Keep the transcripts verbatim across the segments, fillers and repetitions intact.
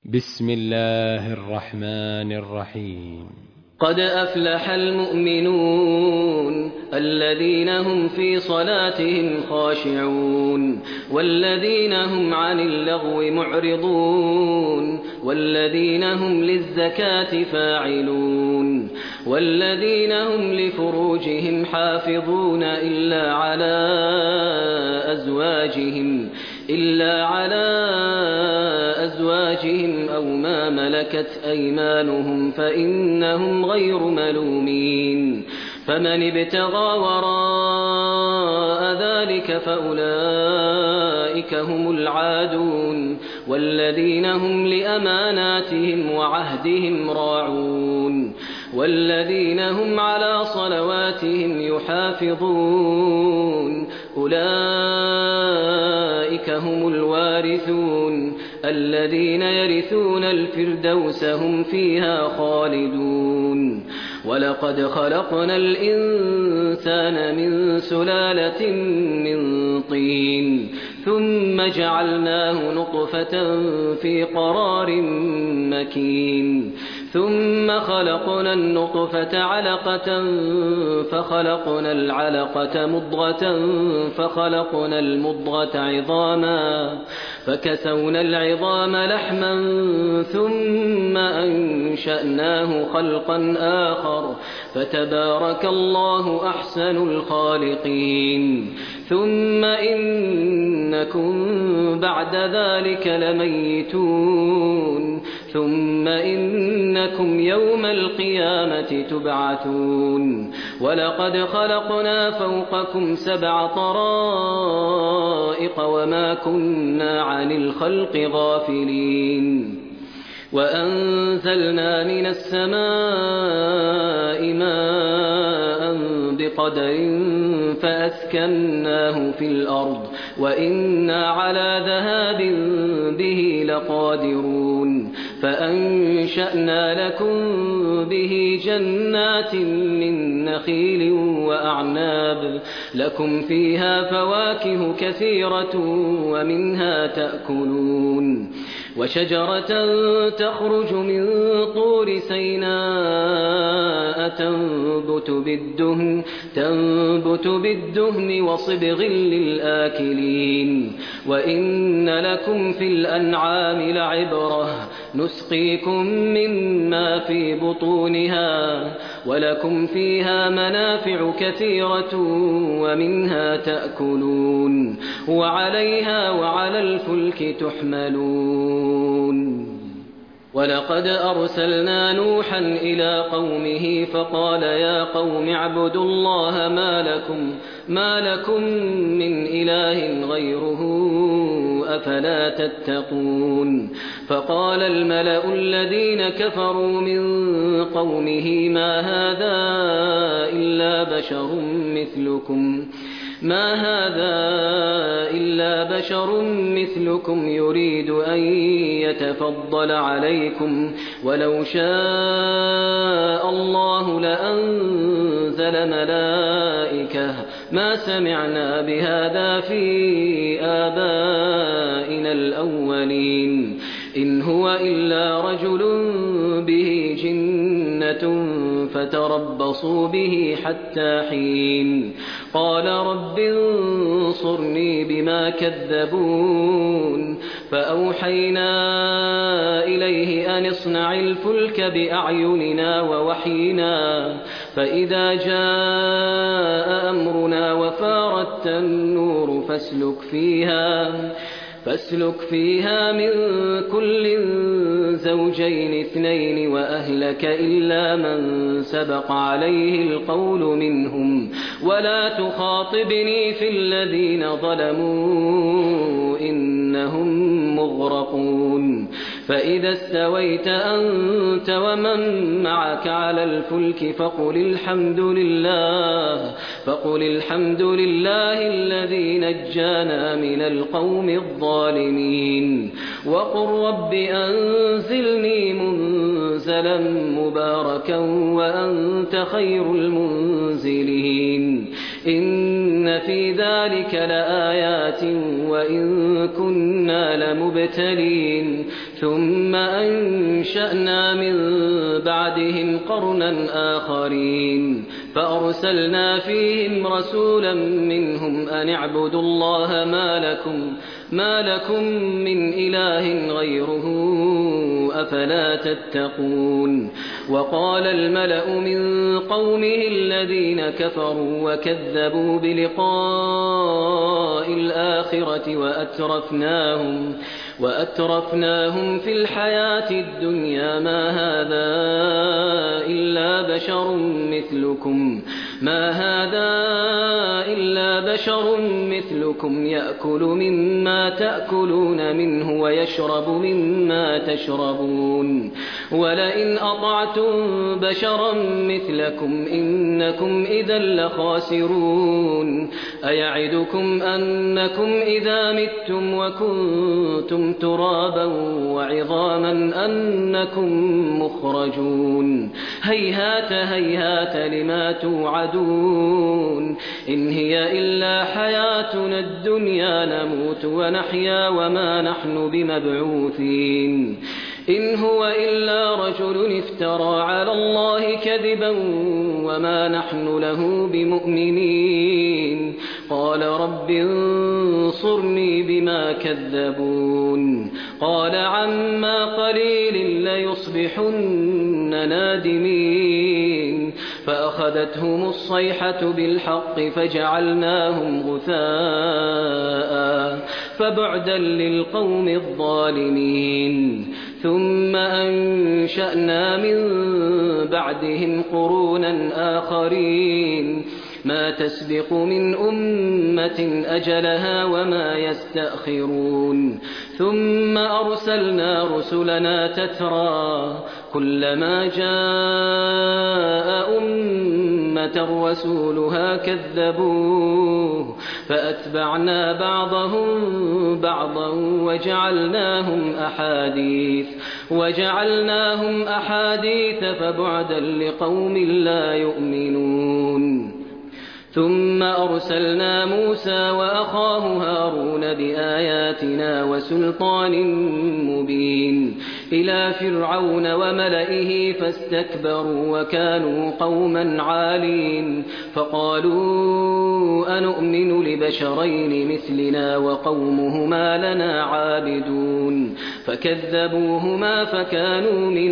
بسم الله الرحمن الرحيم. قد أفلح المؤمنون الذين هم في صلاتهم خاشعون والذين هم عن اللغو معرضون والذين هم للزكاة فاعلون والذين هم لفروجهم حافظون إلا على أزواجهم إلا على أزواجهم أو ما ملكت أيمانهم فإنهم غير ملومين فمن ابتغى وراء ذلك فأولئك هم العادون والذين هم لأماناتهم وعهدهم راعون والذين هم على صلواتهم يحافظون أولئك هم الوارثون الذين يرثون الفردوس هم فيها خالدون ولقد خلقنا الإنسان من سلالة من طين ثم جعلناه نطفة في قرار مكين ثم خلقنا النطفة علقة فخلقنا العلقة مضغة فخلقنا المضغة عظاما فكسونا العظام لحما ثم أنشأناه خلقا آخر فتبارك الله أحسن الخالقين ثم إنكم بعد ذلك لميتون ثم إنكم يوم القيامة تبعثون ولقد خلقنا فوقكم سبع طرائق وما كنا عن الخلق غافلين وأنزلنا من السماء ماء بقدر فأسكناه في الأرض وإنا على ذهاب به لقادرون فأنشأنا لكم به جنات من نخيل وأعناب لكم فيها فواكه كثيرة ومنها تأكلون وشجرة تخرج من طور سيناء تنبت بالدهن, تنبت بالدهن وصبغ للآكلين وإن لكم في الأنعام لعبرة نسقيكم مما في بطونها ولكم فيها منافع كثيرة ومنها تأكلون وعليها وعلى الفلك تحملون ولقد أرسلنا نوحا إلى قومه فقال يا قوم اعبدوا الله ما لكم, ما لكم من إله غيره أفلا تتقون فقال الملأ الذين كفروا من قومه ما هذا إلا بشر مثلكم ما هذا إلا بشر مثلكم يريد أن يتفضل عليكم ولو شاء الله لأنزل ملائكة ما سمعنا بهذا في آبائنا الأولين إن هو إلا رجل به جنة فتربصوا به حتى حين قال رب انصرني بما كذبون فأوحينا إليه أن اصنع الفلك بأعيننا ووحينا فإذا جاء أمرنا وفارت النور فاسلك فيها فاسلك فيها من كل زوجين اثنين وأهلك إلا من سبق عليه القول منهم ولا تخاطبني في الذين ظلموا إنهم مغرقون فإذا استويت أنت ومن معك على الفلك فقل الحمد لله فقل الحمد لله الذي نجانا من القوم الظالمين وقل رب أنزلني منزلا مباركا وأنت خير المنزلين إن إن في ذلك لآيات وإن كنا لمبتلين ثم أنشأنا من بعدهم قرنا آخرين فأرسلنا فيهم رسولا منهم أن اعبدوا الله ما لكم ما لكم من إله غيره أفلا تتقون وقال الملأ من قومه الذين كفروا وكذبوا بلقاء الآخرة وأترفناهم وأترفناهم في الحياة الدنيا ما هذا إلا بشر مثلكم ما هذا إلا بشر مثلكم يأكل مما تأكلون منه ويشرب مما تشربون ولئن أطعتم بشرا مثلكم إنكم إذا لخاسرون أيعدكم أنكم إذا متم وكنتم ترابا وعظاما أنكم مخرجون هيهات هيهات لما توعدون إن هي إلا حياتنا الدنيا نموت ونحيا وما نحن بمبعوثين إن هو إلا رجل افترى على الله كذبا وما نحن له بمؤمنين قال رب انصرني بما كذبون قال عما قليل ليصبحن نادمين فأخذتهم الصيحة بالحق فجعلناهم غثاء فبعدا للقوم الظالمين ثم أنشأنا من بعدهم قرونا آخرين ما تسبق من أمة أجلها وما يستأخرون ثم أرسلنا رسلنا تترى كلما جاء أمة رسولها كذبوه فأتبعنا بعضهم بعضا وجعلناهم أحاديث وجعلناهم أحاديث فبعدا لقوم لا يؤمنون ثم أرسلنا موسى وأخاه هارون بآياتنا وسلطان مبين إلى فرعون وملئه فاستكبروا وكانوا قوما عالين فقالوا أنؤمن لبشرين مثلنا وقومهما لنا عابدون فكذبوهما فكانوا من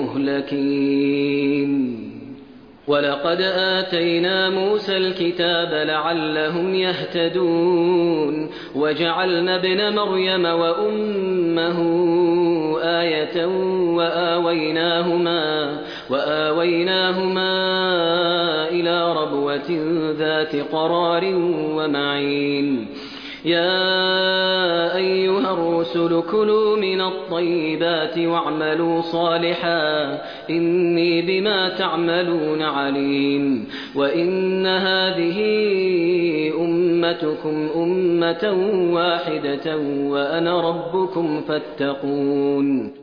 المهلكين ولقد آتينا موسى الكتاب لعلهم يهتدون وجعلنا ابن مريم وأمه آية وآويناهما, وآويناهما إلى ربوة ذات قرار ومعين يا أيها الرسل كلوا من الطيبات واعملوا صالحا إني بما تعملون عليم وإن هذه أمتكم أمة واحدة وأنا ربكم فاتقون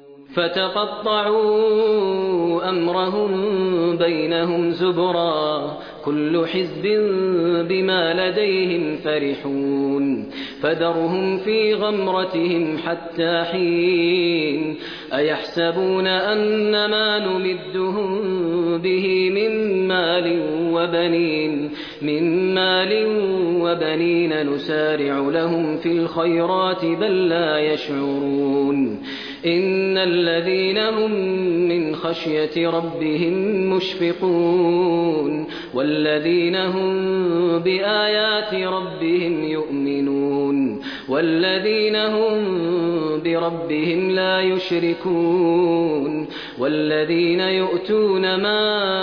فتقطعوا أمرهم بينهم زبرا كل حزب بما لديهم فرحون فذرهم في غمرتهم حتى حين أيحسبون أن ما نمدهم به من مال وبنين من مال وبنين نسارع لهم في الخيرات بل لا يشعرون إن الذين هم من خشية ربهم مشفقون والذين هم بآيات ربهم يؤمنون والذين هم بربهم لا يشركون والذين يؤتون ما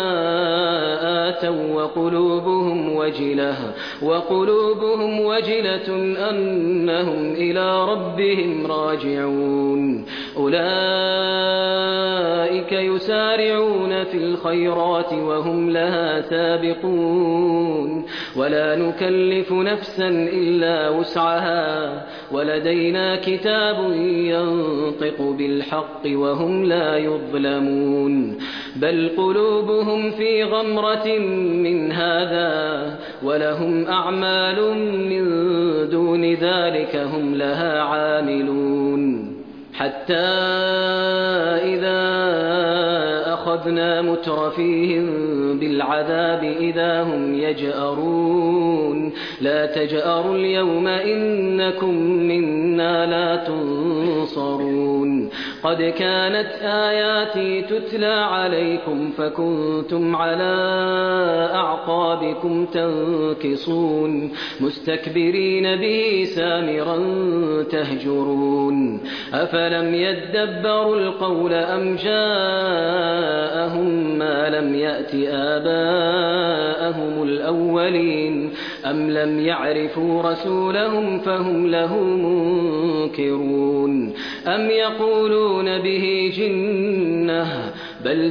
آتوا وقلوبهم وجلة وقلوبهم وجلة أنهم إلى ربهم راجعون أولئك أولئك يسارعون في الخيرات وهم لها سابقون ولا نكلف نفسا إلا وسعها ولدينا كتاب ينطق بالحق وهم لا يظلمون بل قلوبهم في غمرة من هذا ولهم أعمال من دون ذلك هم لها عاملون حتى إذا أخذنا مترفيهم بالعذاب إذا هم يجأرون لا تجأروا اليوم إنكم منا لا تنصرون قد كانت آياتي تتلى عليكم فكنتم على أعقابكم تنكصون مستكبرين به سامرا تهجرون أفلم يدبروا القول أم جاءهم ما لم يأت آباءهم الأولين أم لم يعرفوا رسولهم فهم له منكرون أم يقولون به جنة بل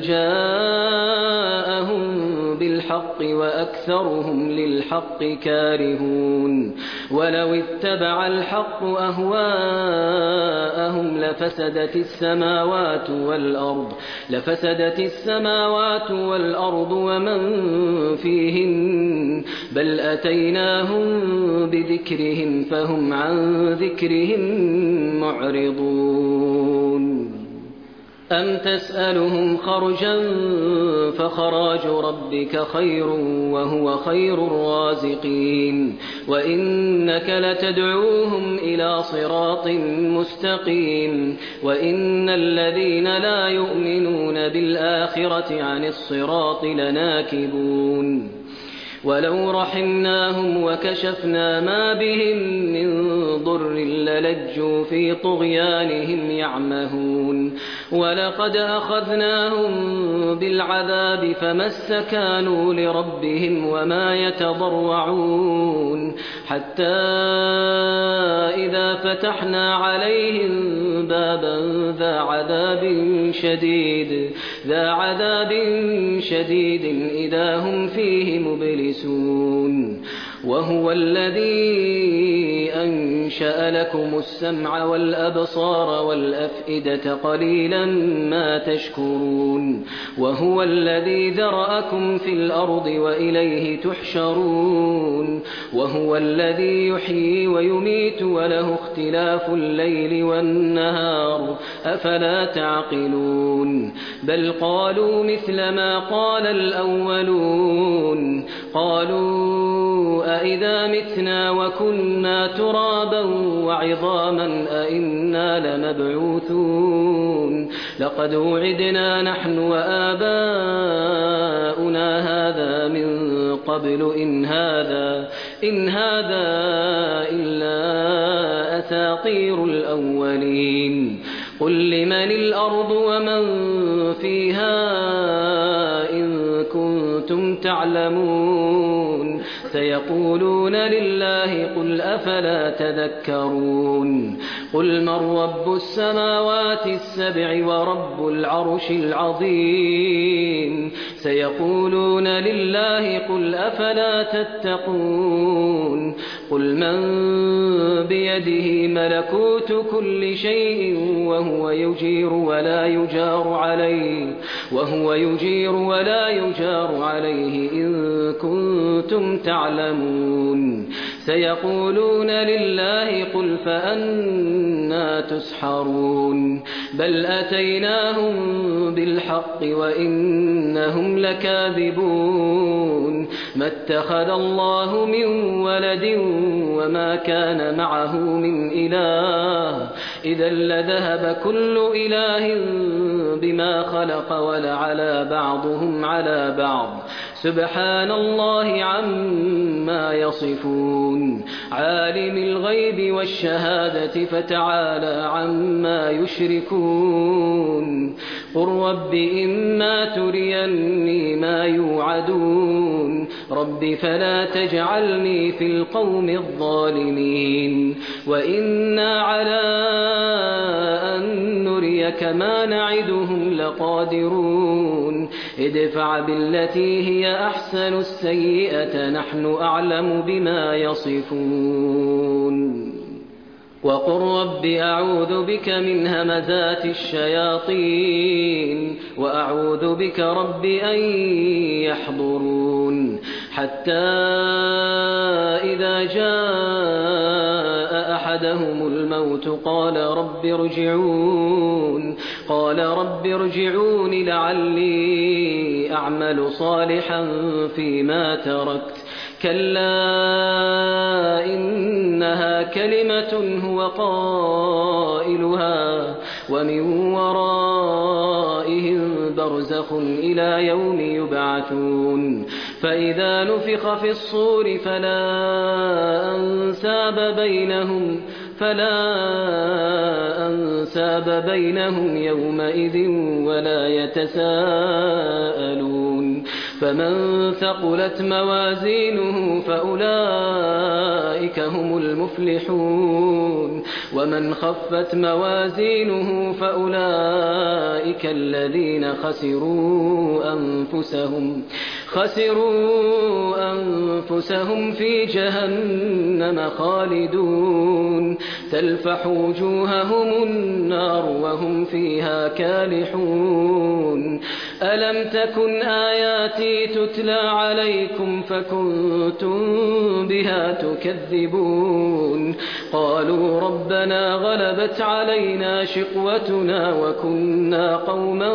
جاءهم بالحق وأكثرهم للحق كارهون ولو اتبع الحق أهواءهم لفسدت السماوات والأرض لفسدت السماوات والأرض ومن فيهن بل أتيناهم بذكرهم فهم عن ذكرهم معرضون أم تسألهم خرجا فخراج ربك خير وهو خير الرازقين وإنك لتدعوهم إلى صراط مستقيم وإن الذين لا يؤمنون بالآخرة عن الصراط لناكبون ولو رحمناهم وكشفنا ما بهم من ضر للجوا في طغيانهم يعمهون ولقد أخذناهم بالعذاب فما استكانوا لربهم وما يتضرعون حتى إذا فتحنا عليهم بابا ذا عذاب شديد ذا عذاب شديد إذا هم فيه مبلسون وهو الذي أنشأ لكم السمع والأبصار والأفئدة قليلا ما تشكرون وهو الذي ذرأكم في الأرض وإليه تحشرون وهو الذي يحيي ويميت وله اختلاف الليل والنهار أفلا تعقلون بل قالوا مثل ما قال الأولون قالوا أئذا متنا وكنا ترابا وعظاما أئنا لمبعوثون لقد وعدنا نحن وآباؤنا هذا من قبل إن هذا إن هذا إلا أساطير الأولين قل لمن الأرض ومن فيها إن كنتم تعلمون سيقولون لله قل أفلا تذكرون قل من رب السماوات السبع ورب العرش العظيم سيقولون لله قل أفلا تتقون قل من بيده ملكوت كل شيء وهو يجير ولا يجار عليه وهو يجير ولا يجار عليه إن كنتم تعلمون سيقولون لله قل فأنا تسحرون بل أتيناهم بالحق وإنهم لكاذبون ما اتخذ الله من ولد وما كان معه من إله إذا لذهب كل إله بما خلق ولعلى بعضهم على بعض سبحان الله عما يصفون عالم الغيب والشهادة فتعالى عما يشركون قل رب إما تريني ما يوعدون رب فلا تجعلني في القوم الظالمين وإنا على أن نريك نريك ما نعدهم لقادرون ادفع بالتي هي أحسن السيئة نحن أعلم بما يصفون وقل رب أعوذ بك من همزات الشياطين وأعوذ بك رب أن يحضرون حتى إذا جاء أحدهم الموت قال رب ارجعون قال رب ارجعون لعلي أعمل صالحا فيما تركت كلا إنها كلمة هو قائلها ومن ورائهم برزخ إلى يوم يبعثون فإذا نفخ في الصور فلا أنساب بينهم فلا أنساب بينهم يومئذ ولا يتساءلون فمن ثقلت موازينه فأولئك هم المفلحون ومن خفت موازينه فأولئك الذين خسروا أنفسهم خسروا أنفسهم في جهنم خالدون تلفح وجوههم النار وهم فيها كالحون ألم تكن آياتي تتلى عليكم فكنتم بها تكذبون قالوا ربنا غلبت علينا شقوتنا وكنا قوما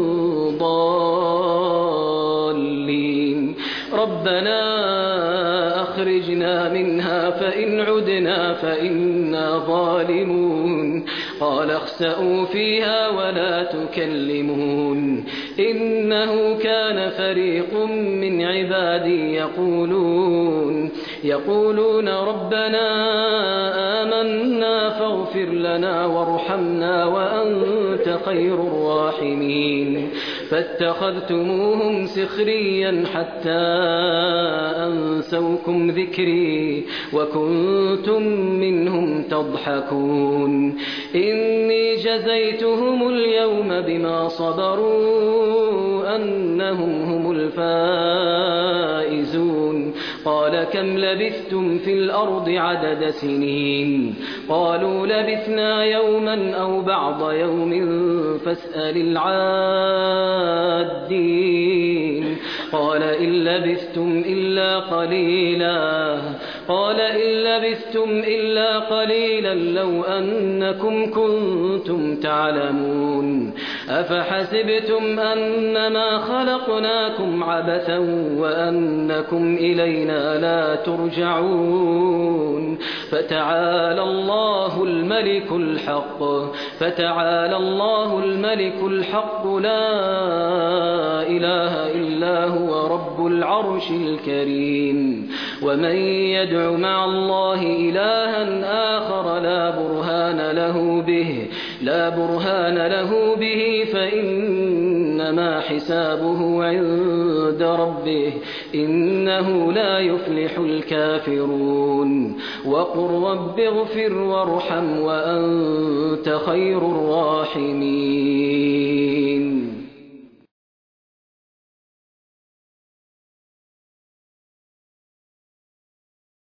ضالين ربنا أخرجنا منها فإن عدنا فإنا ظالمون قال اخسئوا فيها ولا تكلمون إنه كان فريق من عبادي يقولون يقولون ربنا آمنا فاغفر لنا وارحمنا وأنت خير الراحمين فاتخذتموهم سخريا حتى أنسوكم ذكري وكنتم منهم تضحكون إني جزيتهم اليوم بما صبروا أنهم هم الفائزون قال كم لبثتم في الأرض عدد سنين قالوا لبثنا يوما أو بعض يوم فاسأل العادين قال إن لبثتم إلا قليلا قال إن لبثتم إلا قليلا لو أنكم كنتم تعلمون أفحسبتم أنما خلقناكم عبثا وأنكم إلينا لا ترجعون فتعالى الله الملك الحق فتعالى الله الملك الحق لا إله إلا هو رب العرش الكريم ومن يدع مع الله إلها آخر لا برهان له به لا برهان له به فإنما حسابه عند ربه إنه لا يفلح الكافرون وقل رب اغفر وارحم وأنت خير الراحمين